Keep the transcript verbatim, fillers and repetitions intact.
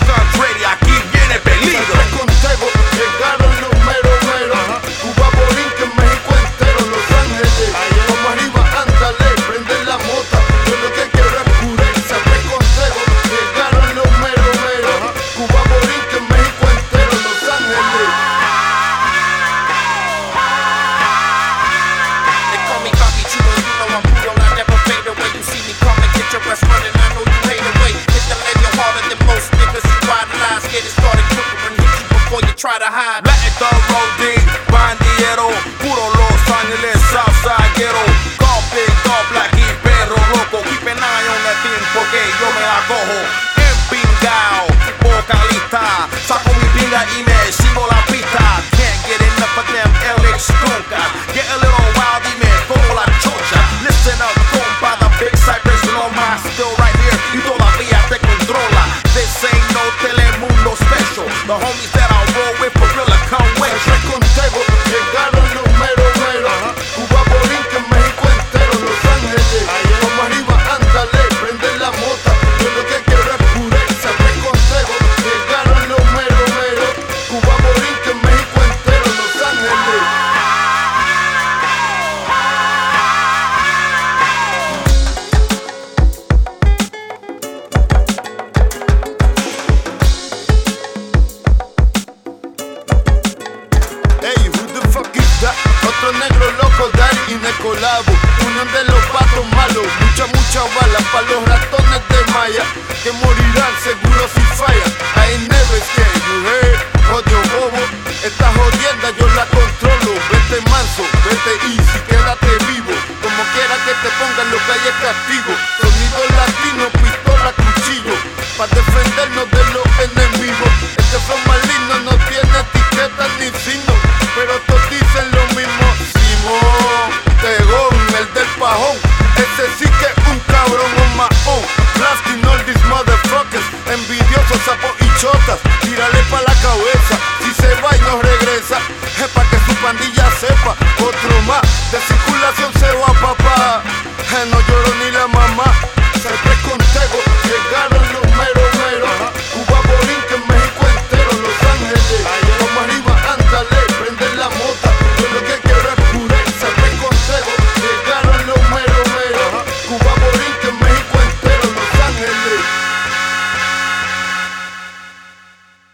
Ready, aquí viene peligro. Contigo llegaron los mero mero. Cuba, Borinquen, México entero, Los Ángeles. Vamos arriba, ándale, prende la mota. Yo lo que quiero es pureza. Te contigo llegaron los mero mero. Cuba, Borinquen, México entero, Los Ángeles. They call me Bobby Chulo, you know I'm brutal, I never fade away. You see me coming, get your ass running, I know you hate away. Hit the label harder than most niggas who ride lies. Get it started quicker and hit you before you try to hide. Latin Thug Roadie, Bandiero, puro Los Ángeles, Southside Ghetto. Golf Big Dog, Black y Perro Loco. Keep an eye on that thing porque yo me la cojo. Empingao, vocalista, saco mi pinga y me sigo la pista. Can't get enough of them L X nunca. Get a little wild y me como la chocha. Listen up, compa, the big Cypress Loma. Still right here y todavía te controla. This ain't no Telemundo special. The homies